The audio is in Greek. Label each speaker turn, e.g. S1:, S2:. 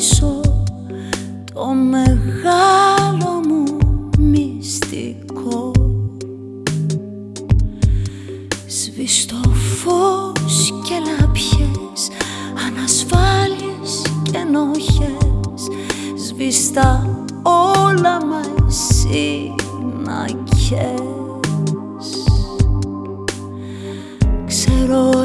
S1: ζήσω το μεγάλο μου μυστικό. Σβήστο φως και λάπιες, ανασφάλειες και ενοχές, σβήστα όλα μα εσύ να καις. Ξέρω